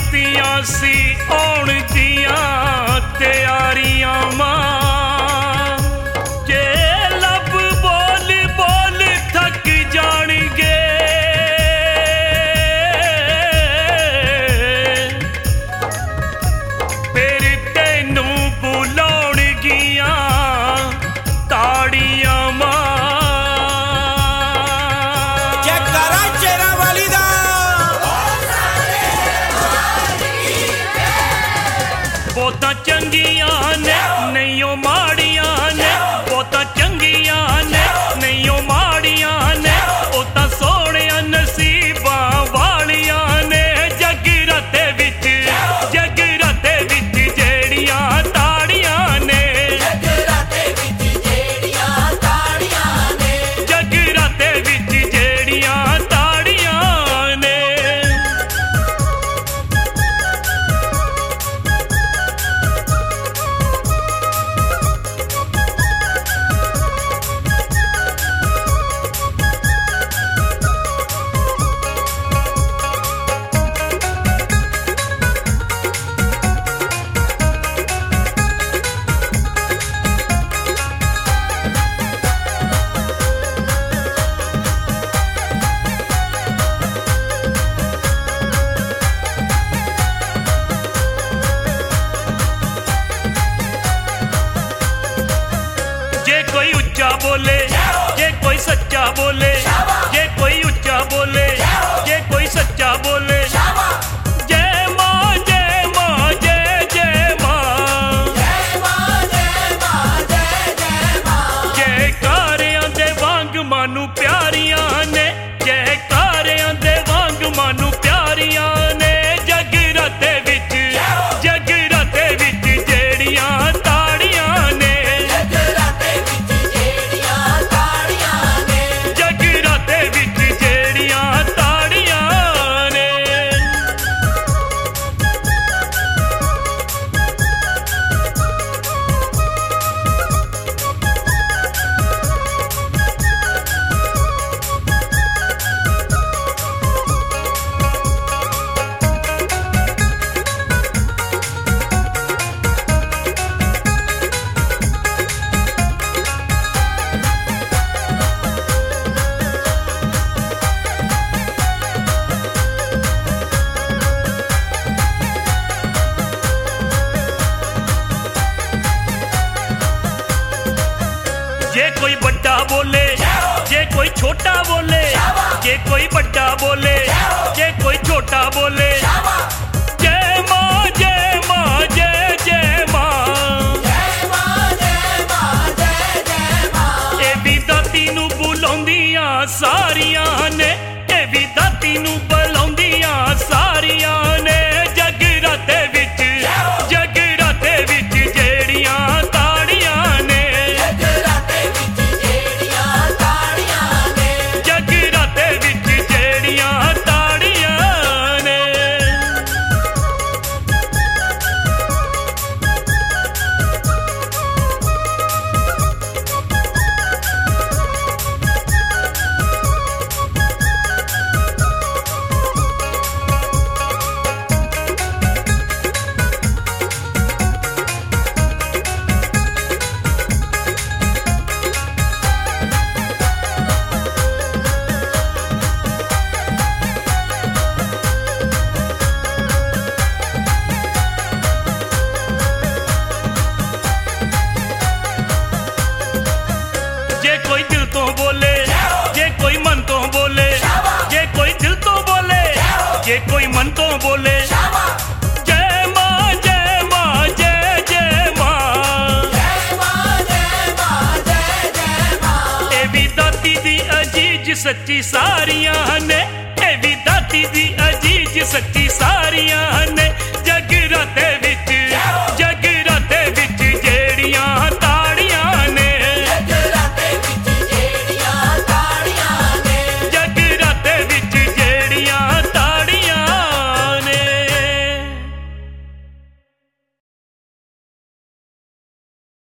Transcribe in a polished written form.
कीतियां सी आउण दियां तैयारियां मां जे लब बोल बोल थक जाणगे फिर तैनू बुलाउणगियां ताड़ियां मां बहुता चंगियां ने नहीं ओ माड़ियां ने बहुता चंगियां ने नहीं ओ माड़ियां ने ओ तां सोहणिया नसीबां वालियां ने जगराते विच जेड़ियां ताड़ियां ने जगराते विच जेड़ियां ताड़ियां ने जे कोई उच्चा बोले जे कोई सच्चा बोले जे कोई उच्चा बोले जे कोई सच्चा बोले जय मां जय मां जय जय मां जयकारियां दे वांग मानू प्यारियां ने जयकारियां दे वांग मानू प्यारियां ने जगराते विच जेड़ियां ताड़ियां ने जगराते विच जेड़ियां ताड़ियां ने जे कोई बड़ा बोले जे कोई छोटा बोले जे कोई बड़ा बोले जे कोई छोटा बोले जय मां जय मां जय जय मां ए भी दाती नू बुलाउंदियां सारियां ने ए भी दाती नू बुलाउंदियां सारियां ने जगराते विच जेड़ियां ताड़ियां ने जगराते विच जेड़ियां ताड़ियां ने जे कोई दिल तो बोले जे कोई मन तो बोले जे कोई दिल तो बोले जे कोई मन तो बोले जय मां जय मां जय जय मां ए भी दाती दी अजीज सच्ची सारियां ने ए भी दाती दी अजीज सच्ची सारियां ने